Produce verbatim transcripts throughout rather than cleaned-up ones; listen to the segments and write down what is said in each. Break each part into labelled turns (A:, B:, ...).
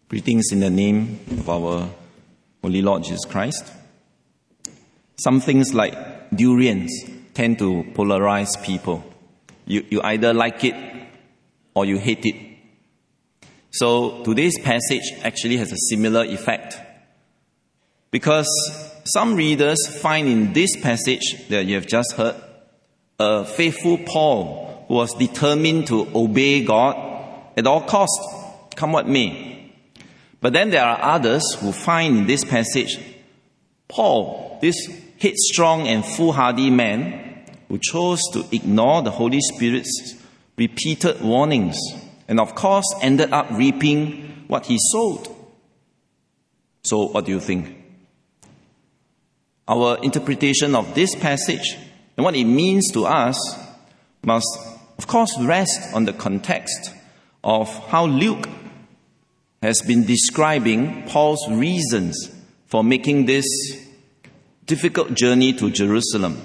A: Greetings in the name of our Holy Lord Jesus Christ. Some things like durians tend to polarize people. You, you either like it or you hate it. So today's passage actually has a similar effect. Because some readers find in this passage that you have just heard a faithful Paul who was determined to obey God at all costs, come what may. But then there are others who find in this passage Paul, this headstrong and foolhardy man who chose to ignore the Holy Spirit's repeated warnings and of course ended up reaping what he sowed. So what do you think? Our interpretation of this passage and what it means to us must of course rest on the context of how Luke has been describing Paul's reasons for making this difficult journey to Jerusalem.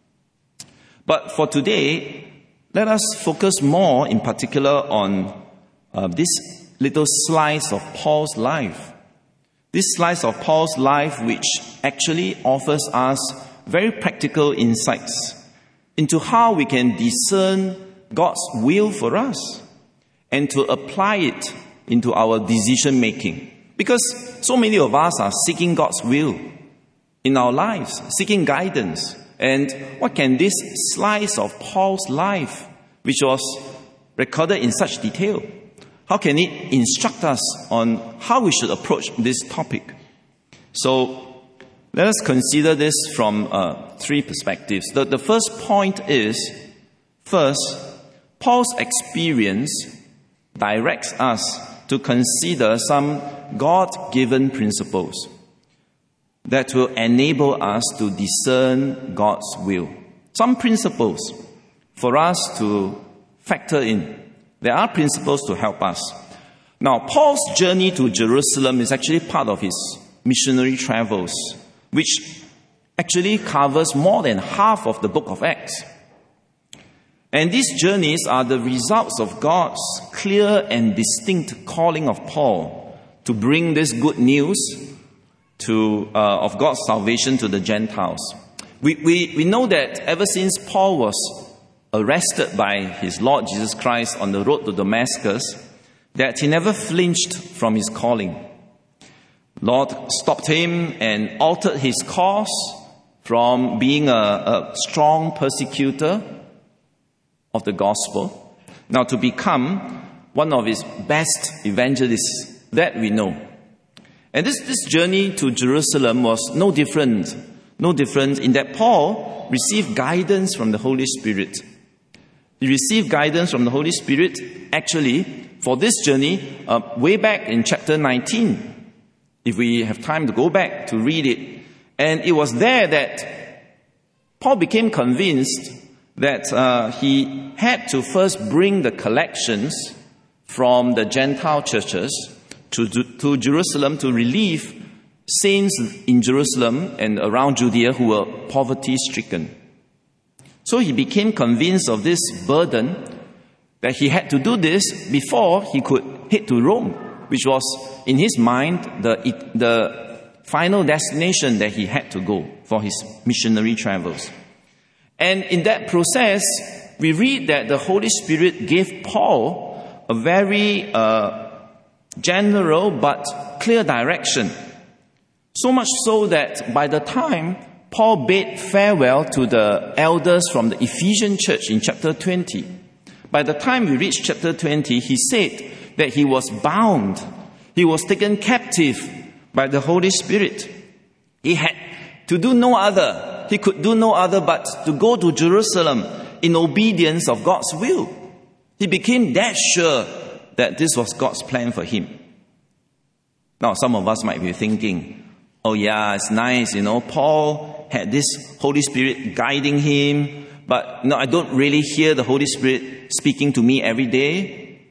A: But for today, let us focus more in particular on uh, this little slice of Paul's life. This slice of Paul's life which actually offers us very practical insights into how we can discern God's will for us and to apply it into our decision making. Because so many of us are seeking God's will in our lives, seeking guidance. And what can this slice of Paul's life, which was recorded in such detail, how can it instruct us on how we should approach this topic? So let us consider this from uh, three perspectives. The, the first point is, first, Paul's experience directs us to consider some God-given principles that will enable us to discern God's will. Some principles for us to factor in. There are principles to help us. Now, Paul's journey to Jerusalem is actually part of his missionary travels, which actually covers more than half of the book of Acts. And these journeys are the results of God's clear and distinct calling of Paul to bring this good news to uh, of God's salvation to the Gentiles. We, we, we know that ever since Paul was arrested by his Lord Jesus Christ on the road to Damascus, that he never flinched from his calling. Lord stopped him and altered his course from being a, a strong persecutor of the gospel, now to become one of his best evangelists that we know. And this, this journey to Jerusalem was no different, no different in that Paul received guidance from the Holy Spirit. He received guidance from the Holy Spirit, actually, for this journey, uh, way back in chapter nineteen. If we have time to go back to read it. And it was there that Paul became convinced that uh, he had to first bring the collections from the Gentile churches to, to Jerusalem to relieve saints in Jerusalem and around Judea who were poverty-stricken. So he became convinced of this burden that he had to do this before he could head to Rome, which was, in his mind, the, the final destination that he had to go for his missionary travels. And in that process, we read that the Holy Spirit gave Paul a very uh, general but clear direction. So much so that by the time Paul bade farewell to the elders from the Ephesian church in chapter twenty, by the time we reached chapter twenty, he said that he was bound. He was taken captive by the Holy Spirit. He had to do no other. He could do no other but to go to Jerusalem in obedience of God's will. He became that sure that this was God's plan for him. Now, some of us might be thinking, oh yeah, it's nice, you know, Paul had this Holy Spirit guiding him, but no, I don't really hear the Holy Spirit speaking to me every day.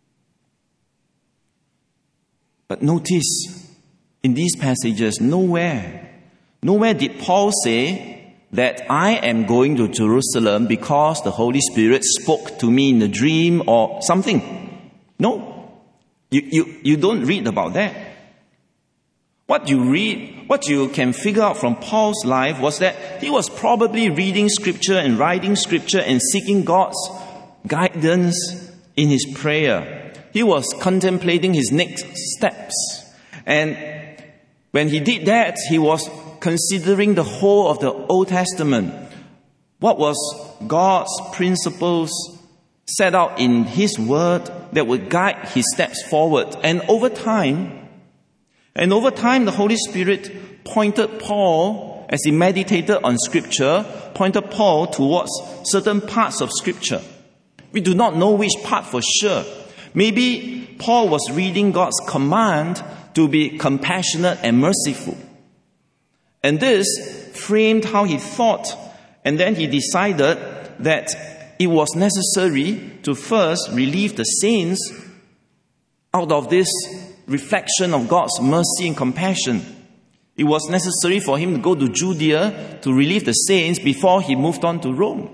A: But notice, in these passages, nowhere Nowhere did Paul say that I am going to Jerusalem because the Holy Spirit spoke to me in a dream or something. No. You, you, you don't read about that. What you read, what you can figure out from Paul's life was that he was probably reading scripture and writing scripture and seeking God's guidance in his prayer. He was contemplating his next steps. And when he did that, he was considering the whole of the Old Testament. What was God's principles set out in his word that would guide his steps forward. And over time, And over time, the Holy Spirit pointed Paul, as he meditated on Scripture, pointed Paul towards certain parts of Scripture. We do not know which part for sure. Maybe Paul was reading God's command to be compassionate and merciful. And this framed how he thought. And then he decided that it was necessary to first relieve the saints out of this reflection of God's mercy and compassion. It was necessary for him to go to Judea to relieve the saints before he moved on to Rome.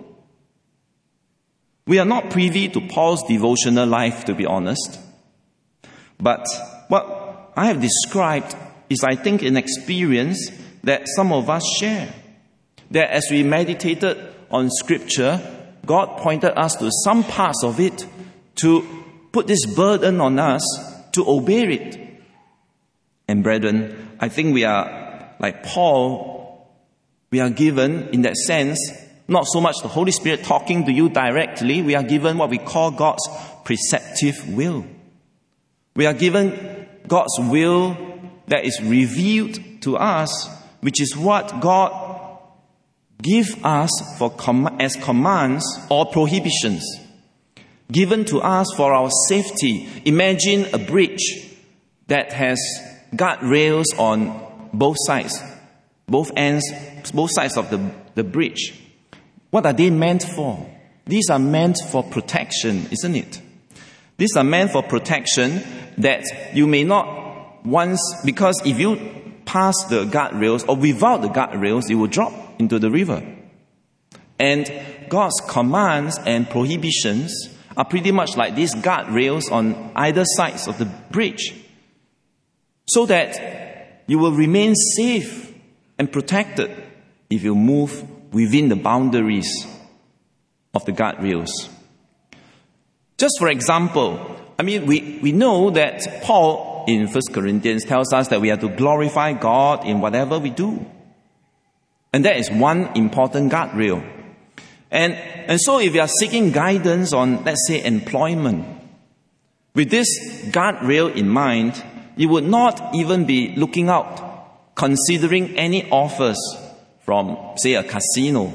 A: We are not privy to Paul's devotional life, to be honest. But what I have described is, I think, an experience that some of us share. That as we meditated on Scripture, God pointed us to some parts of it to put this burden on us to obey it. And brethren, I think we are, like Paul, we are given, in that sense, not so much the Holy Spirit talking to you directly, we are given what we call God's preceptive will. We are given God's will that is revealed to us, which is what God gives us for com- as commands or prohibitions, given to us for our safety. Imagine a bridge that has guardrails on both sides, both ends, both sides of the, the bridge. What are they meant for? These are meant for protection, isn't it? These are meant for protection that you may not once, because if you pass the guardrails or without the guardrails, you will drop into the river. And God's commands and prohibitions are pretty much like these guardrails on either sides of the bridge, so that you will remain safe and protected if you move within the boundaries of the guardrails. Just for example, I mean, we, we know that Paul in First Corinthians tells us that we have to glorify God in whatever we do. And that is one important guardrail. And, and so if you are seeking guidance on, let's say, employment, with this guardrail in mind, you would not even be looking out, considering any offers from, say, a casino.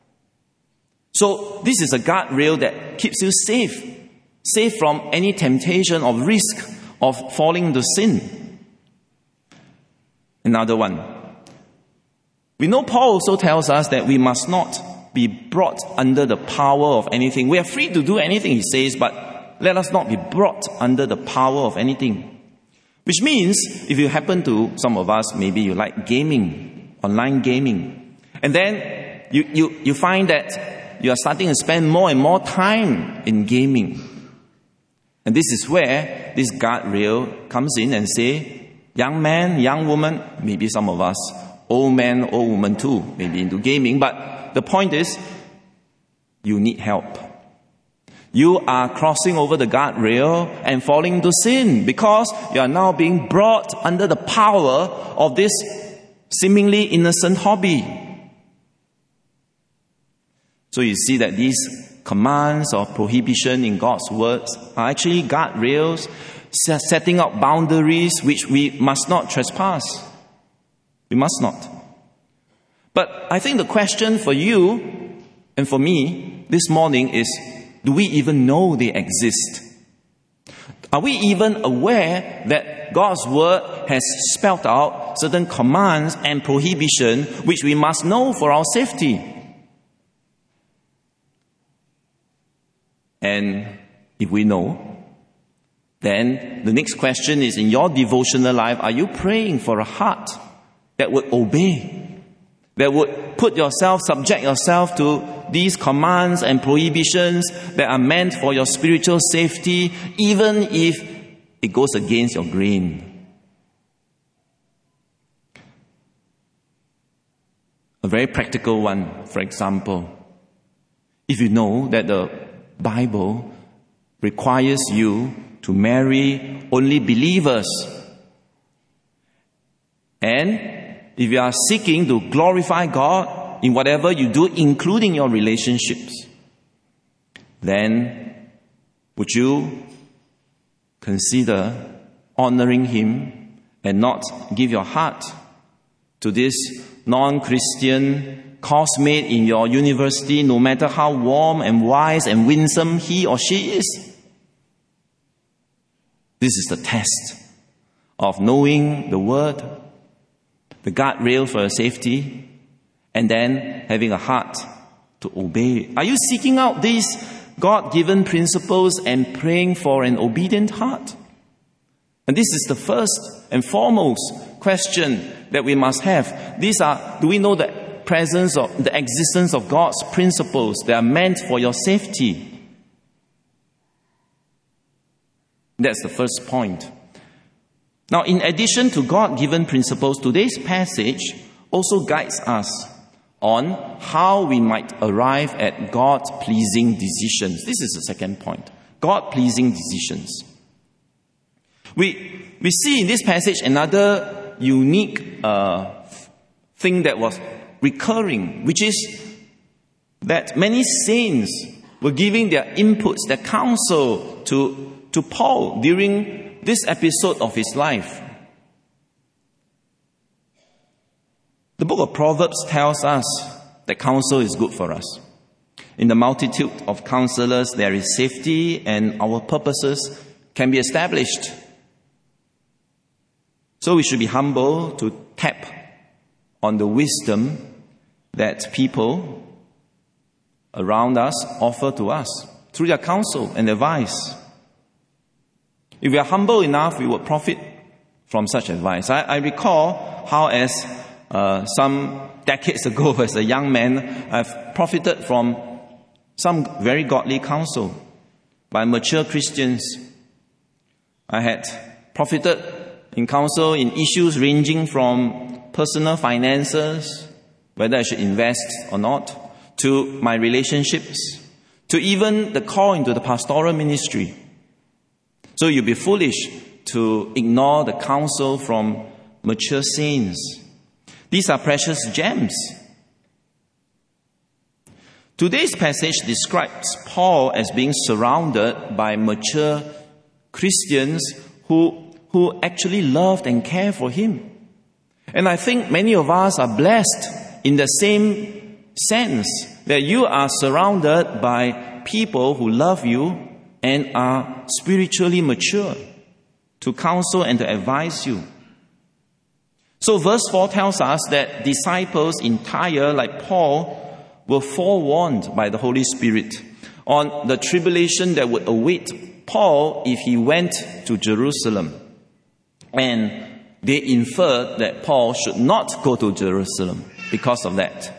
A: So this is a guardrail that keeps you safe, safe from any temptation or risk of falling into sin. Another one. We know Paul also tells us that we must not be brought under the power of anything. We are free to do anything, he says, but let us not be brought under the power of anything. Which means, if you happen to, some of us, maybe you like gaming, online gaming, and then you, you, you find that you are starting to spend more and more time in gaming. And this is where this guardrail comes in and say, young man, young woman, maybe some of us, old man, old woman too, maybe into gaming, but the point is, you need help. You are crossing over the guardrail and falling into sin because you are now being brought under the power of this seemingly innocent hobby. So you see that these commands or prohibition in God's words are actually guardrails, setting up boundaries which we must not trespass. We must not. But I think the question for you and for me this morning is, do we even know they exist? Are we even aware that God's word has spelled out certain commands and prohibition which we must know for our safety? And if we know, then the next question is, in your devotional life, are you praying for a heart that would obey, that would put yourself, subject yourself to these commands and prohibitions that are meant for your spiritual safety, even if it goes against your grain. A very practical one, for example, if you know that the Bible requires you to marry only believers, and if you are seeking to glorify God in whatever you do, including your relationships, then would you consider honoring Him and not give your heart to this non-Christian coursemate in your university, no matter how warm and wise and winsome he or she is? This is the test of knowing the Word, the guardrail for your safety, and then having a heart to obey. Are you seeking out these God-given principles and praying for an obedient heart? And this is the first and foremost question that we must have. These are, do we know the presence of, the existence of God's principles that are meant for your safety? That's the first point. Now, in addition to God-given principles, today's passage also guides us on how we might arrive at God-pleasing decisions. This is the second point. God-pleasing decisions. We, we see in this passage another unique uh, thing that was recurring, which is that many saints were giving their inputs, their counsel to, to Paul during this episode of his life. The book of Proverbs tells us that counsel is good for us. In the multitude of counselors, there is safety, and our purposes can be established. So we should be humble to tap on the wisdom that people around us offer to us through their counsel and advice. If we are humble enough, we will profit from such advice. I, I recall how as uh, some decades ago as a young man, I've profited from some very godly counsel by mature Christians. I had profited in counsel in issues ranging from personal finances, whether I should invest or not, to my relationships, to even the call into the pastoral ministry. So you'd be foolish to ignore the counsel from mature saints. These are precious gems. Today's passage describes Paul as being surrounded by mature Christians who, who actually loved and cared for him. And I think many of us are blessed in the same sense that you are surrounded by people who love you and are spiritually mature to counsel and to advise you. So verse four tells us that disciples in Tyre, like Paul, were forewarned by the Holy Spirit on the tribulation that would await Paul if he went to Jerusalem. And they inferred that Paul should not go to Jerusalem because of that.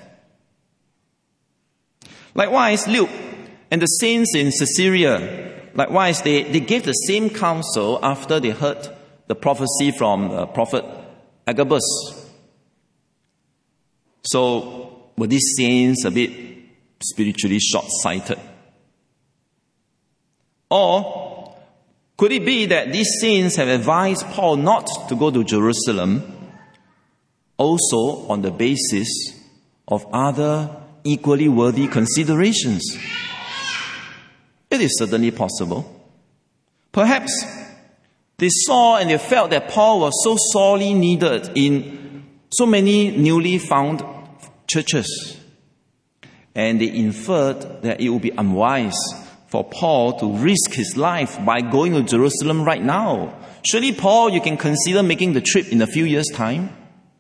A: Likewise, Luke and the saints in Caesarea, likewise, they, they gave the same counsel after they heard the prophecy from the prophet Agabus. So, were these saints a bit spiritually short-sighted? Or could it be that these saints have advised Paul not to go to Jerusalem also on the basis of other equally worthy considerations? It is certainly possible. Perhaps they saw and they felt that Paul was so sorely needed in so many newly found churches. And they inferred that it would be unwise for Paul to risk his life by going to Jerusalem right now. Surely, Paul, you can consider making the trip in a few years' time.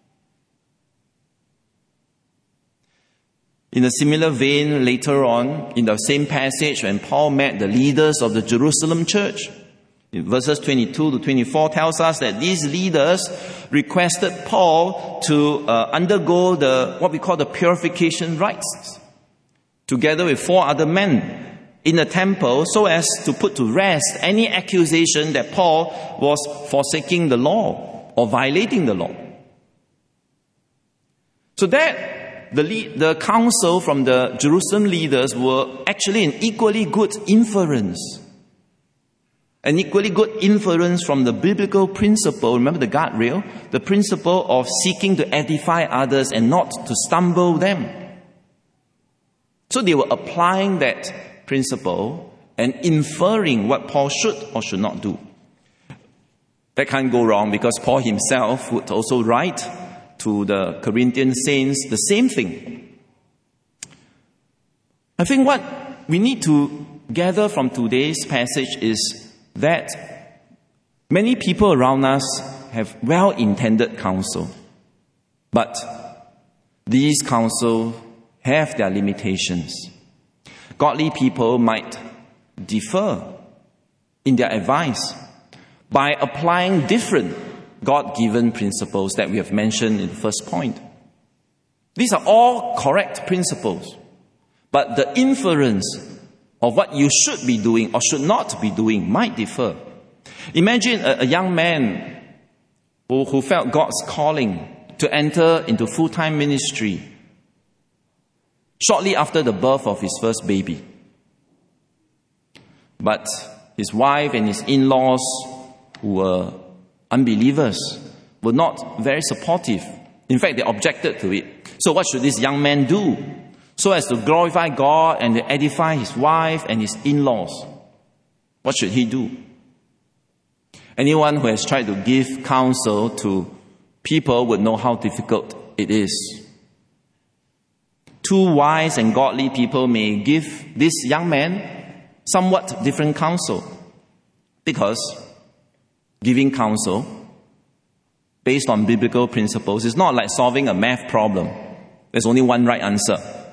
A: In a similar vein, later on, in the same passage, when Paul met the leaders of the Jerusalem church, in verses twenty-two to twenty-four tells us that these leaders requested Paul to uh, undergo the what we call the purification rites, together with four other men in the temple so as to put to rest any accusation that Paul was forsaking the law or violating the law. So that the, lead, the council from the Jerusalem leaders were actually an equally good inference. An equally good inference from the biblical principle, remember the guardrail? The principle of seeking to edify others and not to stumble them. So they were applying that principle and inferring what Paul should or should not do. That can't go wrong because Paul himself would also write to the Corinthian saints the same thing. I think what we need to gather from today's passage is that many people around us have well-intended counsel, but these counsel have their limitations. Godly people might differ in their advice by applying different God-given principles that we have mentioned in the first point. These are all correct principles, but the inference of what you should be doing or should not be doing might differ. Imagine a, a young man who, who felt God's calling to enter into full-time ministry shortly after the birth of his first baby. But his wife and his in-laws, who were unbelievers, were not very supportive. In fact, they objected to it. So what should this young man do so as to glorify God and to edify his wife and his in-laws? What should he do? Anyone who has tried to give counsel to people would know how difficult it is. Two wise and godly people may give this young man somewhat different counsel, because giving counsel based on biblical principles is not like solving a math problem. There's only one right answer.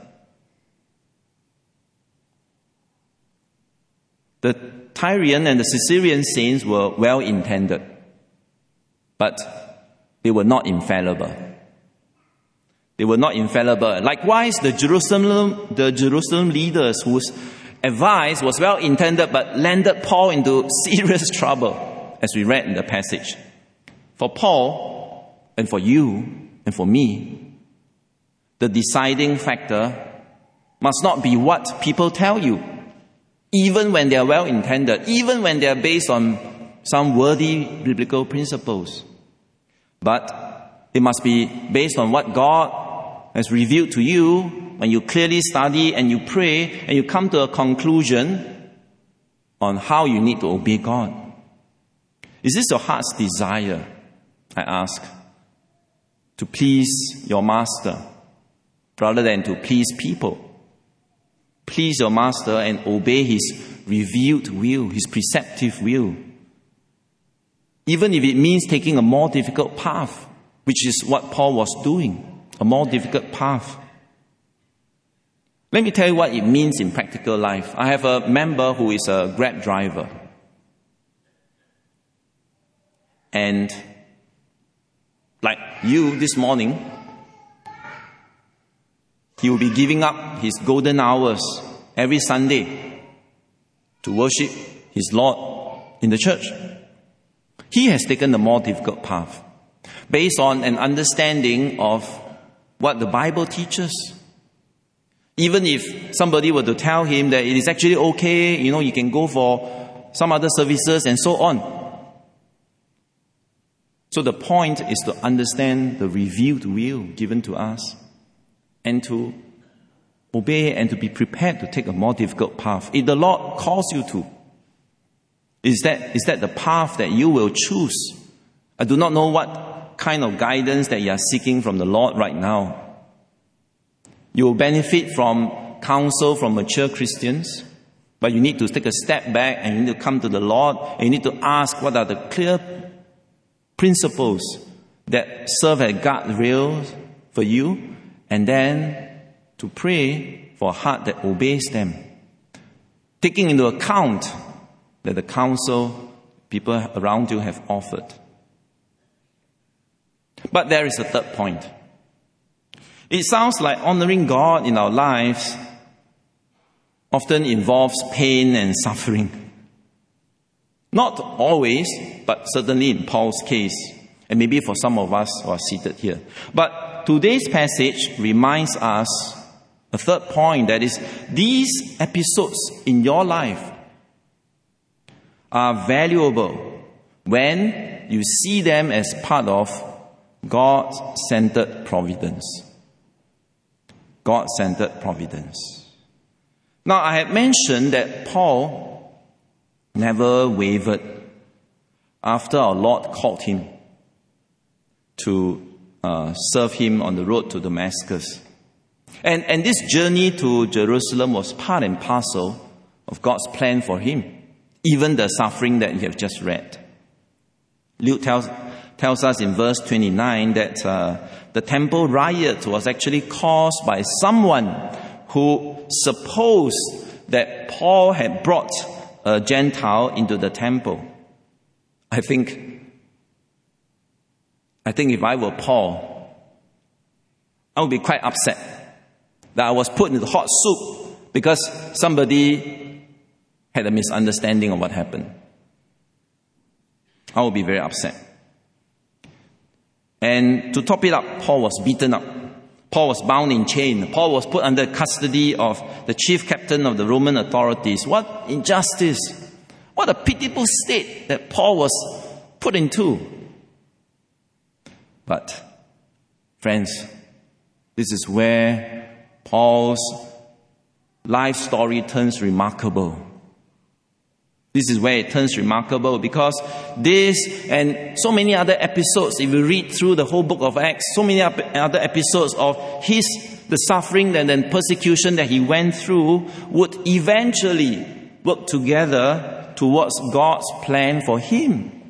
A: The Tyrian and the Caesarean saints were well-intended, but they were not infallible. They were not infallible. Likewise, the Jerusalem, the Jerusalem leaders whose advice was well-intended but landed Paul into serious trouble, as we read in the passage. For Paul, and for you, and for me, the deciding factor must not be what people tell you, even when they are well-intended, even when they are based on some worthy biblical principles. But it must be based on what God has revealed to you when you clearly study and you pray and you come to a conclusion on how you need to obey God. Is this your heart's desire, I ask, to please your master rather than to please people? Please your master and obey his revealed will, his preceptive will, even if it means taking a more difficult path, which is what Paul was doing. A more difficult path. Let me tell you what it means in practical life. I have a member who is a Grab driver. And like you this morning, he will be giving up his golden hours every Sunday to worship his Lord in the church. He has taken the more difficult path based on an understanding of what the Bible teaches. Even if somebody were to tell him that it is actually okay, you know, you can go for some other services and so on. So the point is to understand the revealed will given to us and to obey and to be prepared to take a more difficult path. If the Lord calls you to, is that, is that the path that you will choose? I do not know what kind of guidance that you are seeking from the Lord right now. You will benefit from counsel from mature Christians, but you need to take a step back and you need to come to the Lord and you need to ask what are the clear principles that serve as guardrails for you, and then to pray for a heart that obeys them, taking into account that the counsel people around you have offered. But there is a third point. It sounds like honoring God in our lives often involves pain and suffering. Not always, but certainly in Paul's case, and maybe for some of us who are seated here. But today's passage reminds us a third point, that is, these episodes in your life are valuable when you see them as part of God-centered providence. God-centered providence. Now, I had mentioned that Paul never wavered after our Lord called him to uh, serve him on the road to Damascus. And, and this journey to Jerusalem was part and parcel of God's plan for him, even the suffering that you have just read. Luke tells, tells us in verse twenty-nine that uh, the temple riot was actually caused by someone who supposed that Paul had brought a Gentile into the temple. I think, I think if I were Paul, I would be quite upset that I was put into hot soup because somebody had a misunderstanding of what happened. I would be very upset. And to top it up, Paul was beaten up. Paul was bound in chain. Paul was put under custody of the chief captain of the Roman authorities. What injustice! What a pitiable state that Paul was put into. But, friends, this is where Paul's life story turns remarkable. This is where it turns remarkable because this and so many other episodes, if you read through the whole book of Acts, so many other episodes of his, the suffering and then persecution that he went through would eventually work together towards God's plan for him.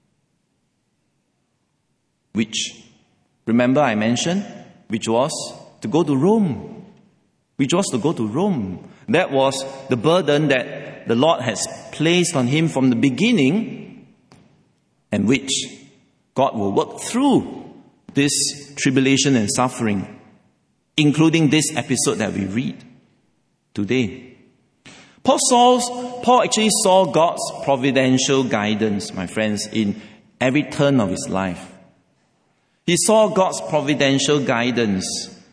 A: Which, remember I mentioned, which was to go to Rome. Which was to go to Rome. That was the burden that the Lord has placed on him from the beginning, and which God will work through this tribulation and suffering, including this episode that we read today. Paul saw, Paul actually saw God's providential guidance, my friends, in every turn of his life. He saw God's providential guidance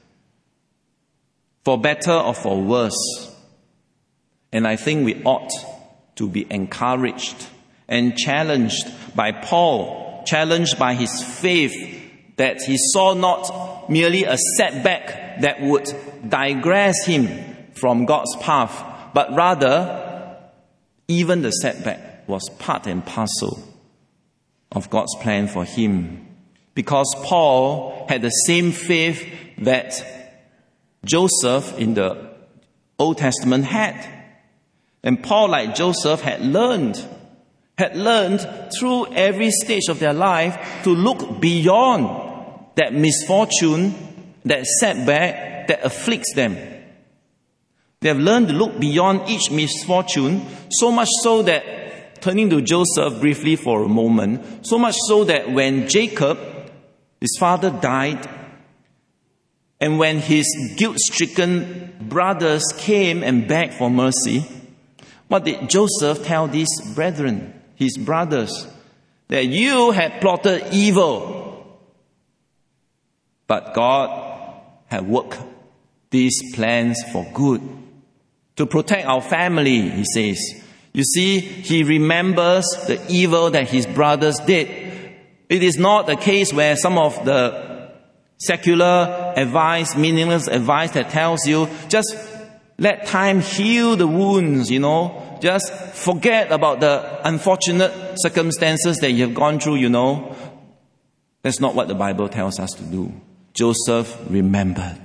A: for better or for worse. And I think we ought to be encouraged and challenged by Paul, challenged by his faith that he saw not merely a setback that would digress him from God's path, but rather even the setback was part and parcel of God's plan for him. Because Paul had the same faith that Joseph in the Old Testament had. And Paul, like Joseph, had learned, had learned through every stage of their life to look beyond that misfortune, that setback that afflicts them. They have learned to look beyond each misfortune, so much so that, turning to Joseph briefly for a moment, so much so that when Jacob, his father, died, and when his guilt-stricken brothers came and begged for mercy, what did Joseph tell these brethren, his brothers? That you had plotted evil, but God had worked these plans for good. To protect our family, he says. You see, he remembers the evil that his brothers did. It is not the case where some of the secular advice, meaningless advice that tells you, just let time heal the wounds, you know. Just forget about the unfortunate circumstances that you have gone through, you know. That's not what the Bible tells us to do. Joseph remembered.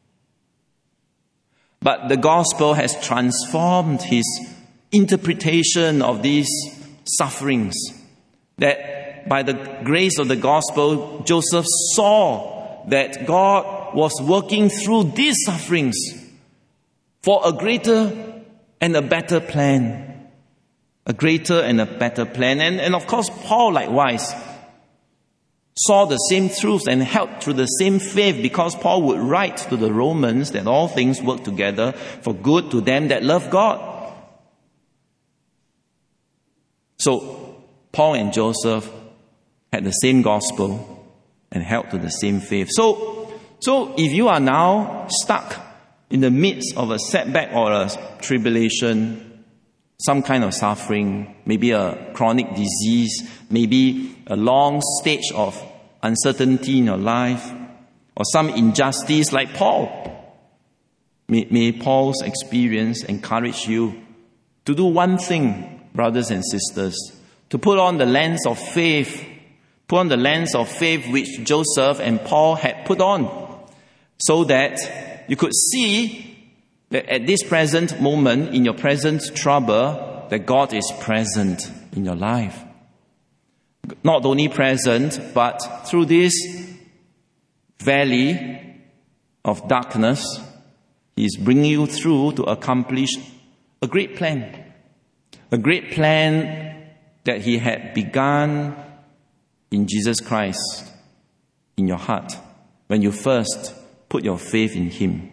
A: But the gospel has transformed his interpretation of these sufferings. That by the grace of the gospel, Joseph saw that God was working through these sufferings for a greater and a better plan. A greater and a better plan. And, and of course, Paul likewise. saw the same truths and held through the same faith, because Paul would write to the Romans that all things work together for good to them that love God. So Paul and Joseph had the same gospel and held to the same faith. So, so if you are now stuck in the midst of a setback or a tribulation, some kind of suffering, maybe a chronic disease, maybe a long stage of uncertainty in your life, or some injustice like Paul, may, may Paul's experience encourage you to do one thing, brothers and sisters, to put on the lens of faith, put on the lens of faith which Joseph and Paul had put on, so that you could see that at this present moment, in your present trouble, that God is present in your life. Not only present, but through this valley of darkness, He is bringing you through to accomplish a great plan. A great plan that He had begun in Jesus Christ in your heart when you first put your faith in Him.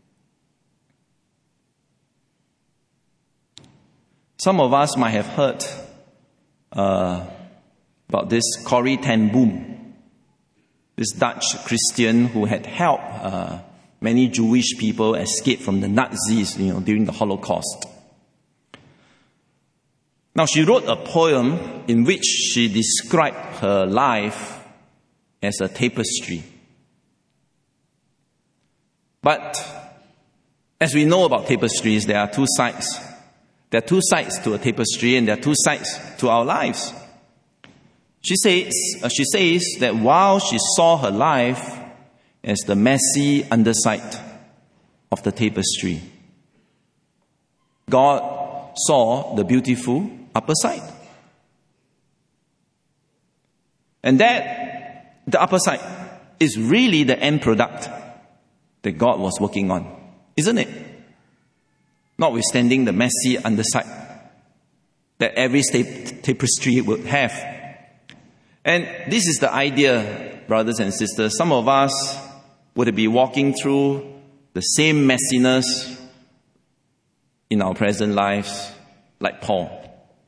A: Some of us might have heard uh, about this Corrie ten Boom, this Dutch Christian who had helped uh, many Jewish people escape from the Nazis, you know, during the Holocaust. Now, she wrote a poem in which she described her life as a tapestry. But as we know about tapestries, there are two sides. There are two sides to a tapestry, and there are two sides to our lives. She says, uh, she says that while she saw her life as the messy underside of the tapestry, God saw the beautiful upper side. And that, the upper side, is really the end product that God was working on, isn't it? Notwithstanding the messy underside that every tapestry would have. And this is the idea, brothers and sisters. Some of us would be walking through the same messiness in our present lives like Paul.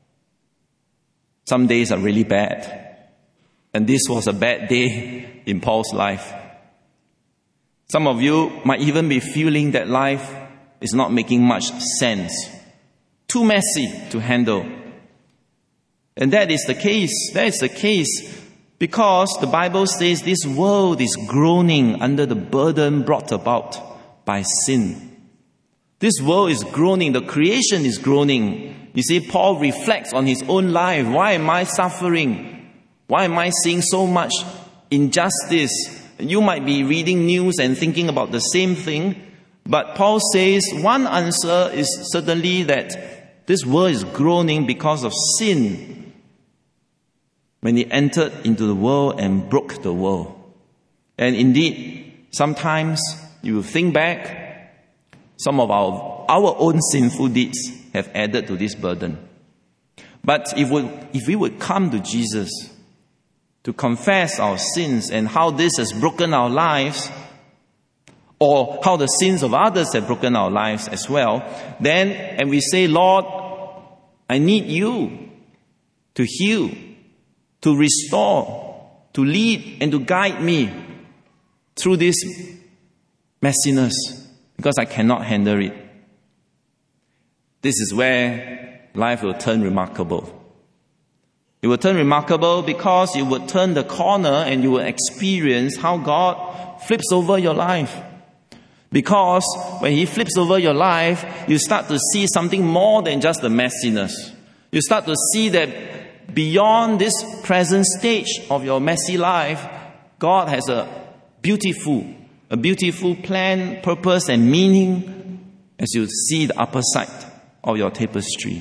A: Some days are really bad. And this was a bad day in Paul's life. Some of you might even be feeling that life is not making much sense. Too messy to handle. And that is the case. That is the case because the Bible says this world is groaning under the burden brought about by sin. This world is groaning. The creation is groaning. You see, Paul reflects on his own life. Why am I suffering? Why am I seeing so much injustice? You might be reading news and thinking about the same thing. But Paul says one answer is certainly that this world is groaning because of sin. When he entered into the world and broke the world. And indeed, sometimes you will think back, some of our, our own sinful deeds have added to this burden. But if we, if we would come to Jesus to confess our sins and how this has broken our lives, or how the sins of others have broken our lives as well, then, and we say, Lord, I need you to heal, to restore, to lead, and to guide me through this messiness, because I cannot handle it. This is where life will turn remarkable. It will turn remarkable because you will turn the corner and you will experience how God flips over your life. Because when He flips over your life, you start to see something more than just the messiness. You start to see that beyond this present stage of your messy life, God has a beautiful, a beautiful plan, purpose, and meaning as you see the upper side of your tapestry.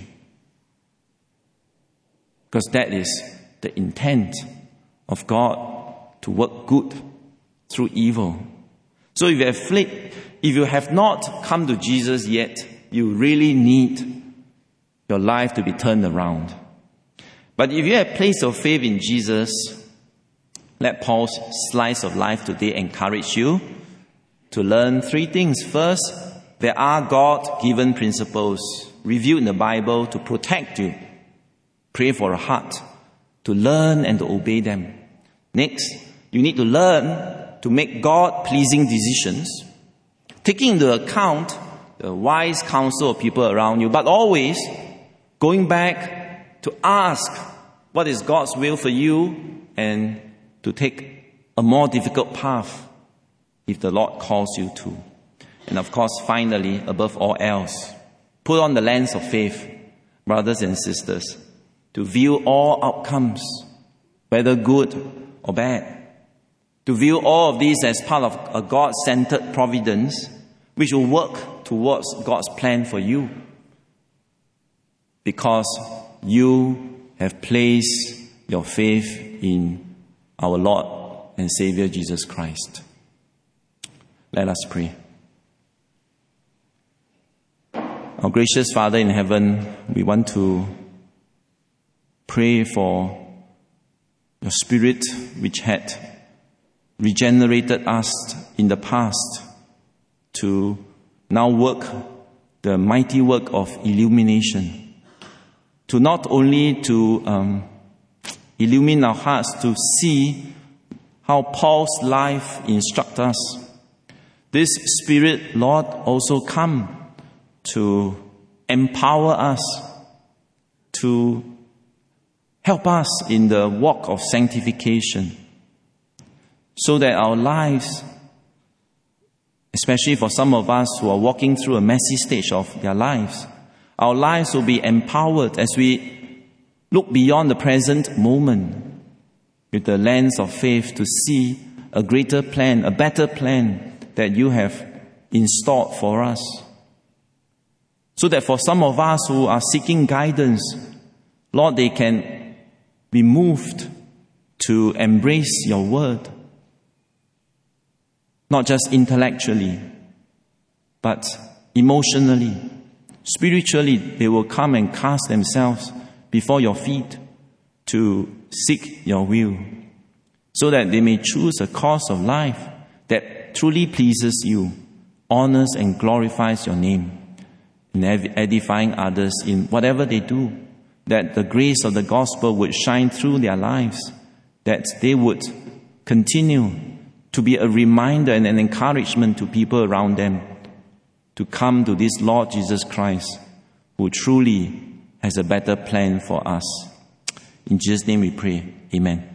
A: Because that is the intent of God to work good through evil. So if you have fled, if you have not come to Jesus yet, you really need your life to be turned around. But if you have placed your faith in Jesus, Let Paul's slice of life today encourage you to learn three things. First, there are God-given principles revealed in the Bible to protect you. Pray for a heart to learn and to obey them. Next, you need to learn to make God-pleasing decisions, taking into account the wise counsel of people around you, but always going back to ask what is God's will for you and to take a more difficult path if the Lord calls you to. And of course, finally, above all else, put on the lens of faith, brothers and sisters, to view all outcomes, whether good or bad. To view all of these as part of a God-centered providence which will work towards God's plan for you. Because you have placed your faith in our Lord and Savior Jesus Christ. Let us pray. Our gracious Father in heaven, we want to pray for your Spirit which had regenerated us in the past to now work the mighty work of illumination. To not only to um, illumine our hearts to see how Paul's life instructs us. This Spirit, Lord, also come to empower us, to help us in the walk of sanctification, so that our lives, especially for some of us who are walking through a messy stage of their lives, our lives will be empowered as we look beyond the present moment with the lens of faith to see a greater plan, a better plan that you have installed for us. So that for some of us who are seeking guidance, Lord, they can be moved to embrace your word. Not just intellectually, but emotionally, spiritually, they will come and cast themselves before your feet to seek your will, so that they may choose a course of life that truly pleases you, honors and glorifies your name, and edifying others in whatever they do, that the grace of the gospel would shine through their lives, that they would continue to be a reminder and an encouragement to people around them to come to this Lord Jesus Christ, who truly has a better plan for us. In Jesus' name we pray. Amen.